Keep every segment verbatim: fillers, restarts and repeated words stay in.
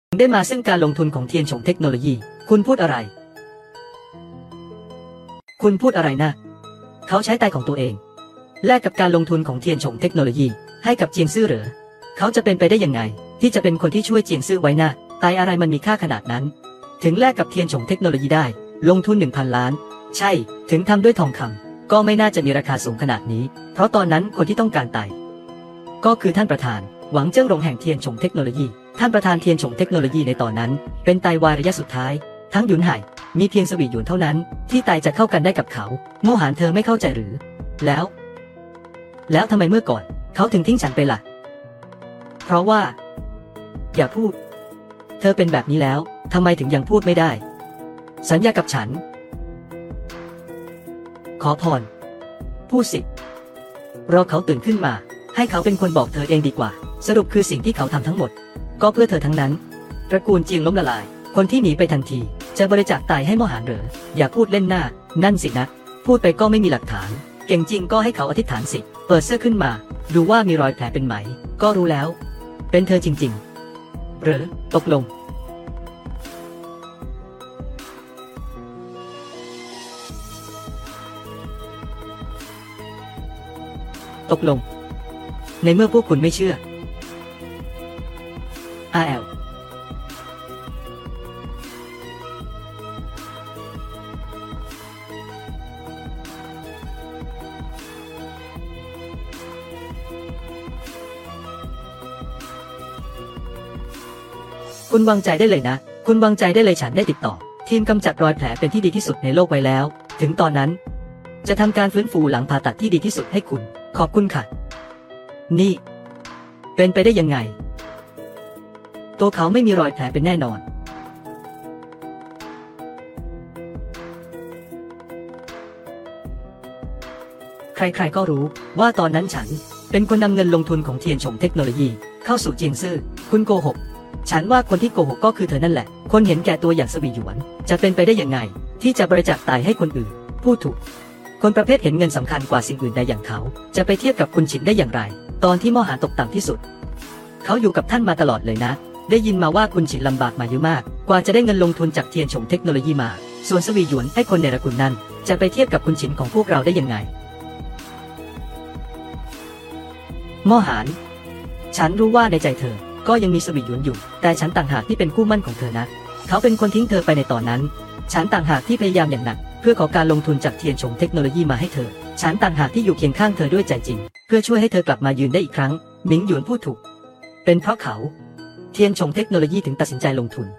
ได้มาซึ่งการลงทุนของเทียนฉงเทคโนโลยีคุณพูดอะไรคุณพูดอะไรนะเขาใช้ไตของตัวเองแลกกับการลงทุนของเทียนฉงเทคโนโลยีให้กับเจียงซื่อเหรอเขาจะเป็นไปได้ยังไงที่จะเป็นคนที่ช่วยเจียงซื่อไว้นะไตอะไรมันมีค่าขนาดนั้นถึงแลกกับเทียนฉงเทคโนโลยีได้ลงทุน หนึ่งพัน ล้านใช่ถึงทำด้วยทองคำก็ไม่น่าจะมีราคาสูงขนาดนี้เพราะตอนนั้นคนที่ต้องการไตก็คือท่านประธานหวังเจิ้งหลงแห่งเทียนฉงเทคโนโลยีท่านประธานเทียนฉงเทคโนโลยีในตอนนั้นเป็นไตวายระยะสุดท้ายทั้งหยุนไห่มีเพียงสวีหยวนเท่านั้นที่ไตจะเข้ากันได้กับเขาโมหานเธอไม่เข้าใจหรือแล้วแล้วทำไมเมื่อก่อนเขาถึงทิ้งฉันไปล่ะเพราะว่าอย่าพูดเธอเป็นแบบนี้แล้วทำไมถึงยังพูดไม่ได้สัญญากับฉันขอพรพูดสิรอเขาตื่นขึ้นมาให้เขาเป็นคนบอกเธอเองดีกว่าสรุปคือสิ่งที่เขาทำทั้งหมดก็เพื่อเธอทั้งนั้นตระกูลเจียงล้มละลายคนที่หนีไปทันทีจะบริจาคไตให้โมหานเหรออย่าพูดเล่นหน้านั่นสินะพูดไปก็ไม่มีหลักฐานเก่งจริงก็ให้เขาอธิษฐานสิเปิดเสื้อขึ้นมาดูว่ามีรอยแผลเป็นไหมก็รู้แล้วเป็นเธอจริงๆหรือตกลงตกลงในเมื่อพวกคุณไม่เชื่อ อาร์ แอล คุณวางใจได้เลยนะคุณวางใจได้เลยฉันได้ติดต่อทีมกำจัดรอยแผลเป็นที่ดีที่สุดในโลกไว้แล้วถึงตอนนั้นจะทำการฟื้นฟูหลังผ่าตัดที่ดีที่สุดให้คุณขอบคุณค่ะนี่เป็นไปได้ยังไงตัวเขาไม่มีรอยแผลเป็นแน่นอนใครๆก็รู้ว่าตอนนั้นฉันเป็นคนนำเงินลงทุนของเทียนฉงเทคโนโลยีเข้าสู่เจียงซื่อคุณโกหกฉันว่าคนที่โกหกก็คือเธอนั่นแหละคนเห็นแก่ตัวอย่างสวีหยวนจะเป็นไปได้ยังไงที่จะบริจาคไตให้คนอื่นพูดถูกคนประเภทเห็นเงินสำคัญกว่าสิ่งอื่นใดอย่างเขาจะไปเทียบกับคุณฉินได้อย่างไรตอนที่โมหานตกต่ำที่สุดเขาอยู่กับท่านมาตลอดเลยนะได้ยินมาว่าคุณฉินลำบากมาเยอะมากกว่าจะได้เงินลงทุนจากเทียนฉงเทคโนโลยีมาส่วนสวีหยวนให้คนในตระกูลนั้นจะไปเทียบกับคุณฉินของพวกเราได้ยังไงโมหานฉันรู้ว่าในใจเธอก็ยังมีสวีหยวนอยู่แต่ฉันต่างหากที่เป็นคู่มั่นของเธอนะเขาเป็นคนทิ้งเธอไปในตอนนั้นฉันต่างหากที่พยายามอย่างหนักเพื่อขอการลงทุนจากเทียนฉงเทคโนโลยีมาให้เธอฉันต่างหากที่อยู่เคียงข้างเธอด้วยใจจริงเพื่อช่วยให้เธอกลับมายืนได้อีกครั้งหมิงหยวนพูดถูกเป็นเพราะเขาเทียนฉงเทคโนโลยีถึงตัดสินใจลงทุน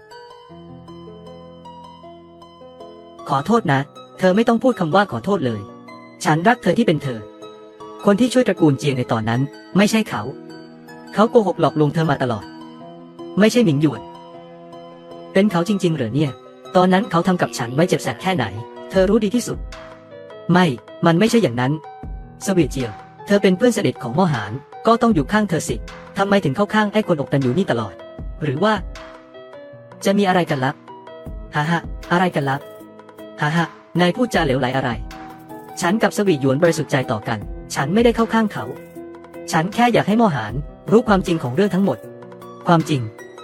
ขอโทษนะเธอไม่ต้องพูดคำว่าขอโทษเลยฉันรักเธอที่เป็นเธอคนที่ช่วยตระกูลเจียงในตอนนั้นไม่ใช่เขาเขาโกหกหลอกลวงเธอมาตลอดไม่ใช่หมิงหยวนเป็นเขาจริงๆเหรอเนี่ยตอนนั้นเขาทำกับฉันไว้เจ็บแสบแค่ไหนเธอรู้ดีที่สุดไม่มันไม่ใช่อย่างนั้นสวีเจียวเธอเป็นเพื่อนสนิทของโมหานก็ต้องอยู่ข้างเธอสิทำไมถึงเข้าข้างไอ้คนอกตันอยู่นี่ตลอดหรือว่าจะมีอะไรกันลับฮ่าฮ่าอะไรกันลับฮ่าฮ่านายพูดจาเหลวไหลอะไรฉันกับสวีหยวนบริสุทธิ์ใจต่อกันฉันไม่ได้เข้าข้างเขาฉันแค่อยากให้โมหานรู้ความจริงของเรื่องทั้งหมดความจริง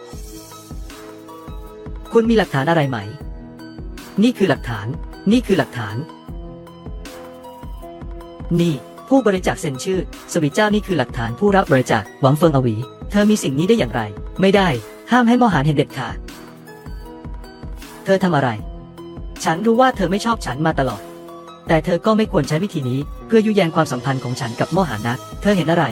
คุณมีหลักฐานอะไรไหมนี่คือหลักฐานนี่คือหลักฐานนี่ผู้บริจาคเซ็นชื่อสวีเจ้านี่คือหลักฐานผู้รับบริจาคหวังเฟิงอวีเธอมีสิ่งนี้ได้อย่างไรไม่ได้ห้ามให้โมหานเห็นเด็ดขาดเธอทำอะไรฉันรู้ว่าเธอไม่ชอบฉันมาตลอดแต่เธอก็ไม่ควรใช้วิธีนี้เพื่อยุแยงความสัมพันธ์ของฉันกับโมหานนะเธอเห็นอะไร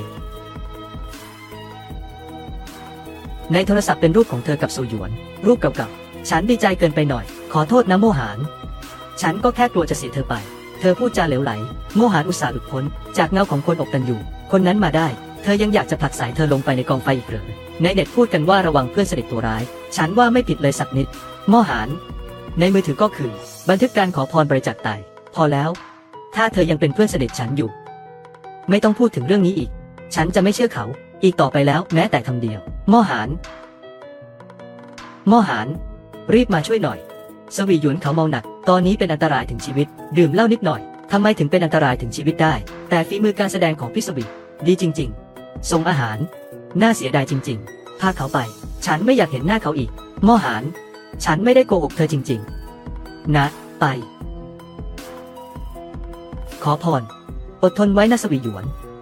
ในโทรศัพท์เป็นรูปของเธอกับซูหยวนรูปเก่าๆฉันดีใจเกินไปหน่อยขอโทษนะโมหานฉันก็แค่กลัวจะเสียเธอไปเธอพูดจาเหลวไหลโมหานอุตส่าห์หลุดพ้นจากเงาของคนอกตันอยู่คนนั้นมาได้เธอยังอยากจะผลักสายเธอลงไปในกองไฟอีกเหรอในเน็ตพูดกันว่าระวังเพื่อนสนิทตัวร้ายฉันว่าไม่ผิดเลยสักนิดโมหานในมือถือก็คือบันทึกการขอพรบริจาคไตพอแล้วถ้าเธอยังเป็นเพื่อนสนิทฉันอยู่ไม่ต้องพูดถึงเรื่องนี้อีกฉันจะไม่เชื่อเขาอีกต่อไปแล้วแม้แต่คำเดียวโมหานโมหานรีบมาช่วยหน่อยสวีหยวนเขาเมาหนักตอนนี้เป็นอันตรายถึงชีวิตดื่มเหล้านิดหน่อยทำไมถึงเป็นอันตรายถึงชีวิตได้แต่ฝีมือการแสดงของพี่สวีดีจริงๆส่งอาหารน่าเสียดายจริงๆพาเขาไปฉันไม่อยากเห็นหน้าเขาอีกหม้อหานฉันไม่ได้โกหกเธอจริงๆนะไปขอพรอดทนไว้นะสวีหยวน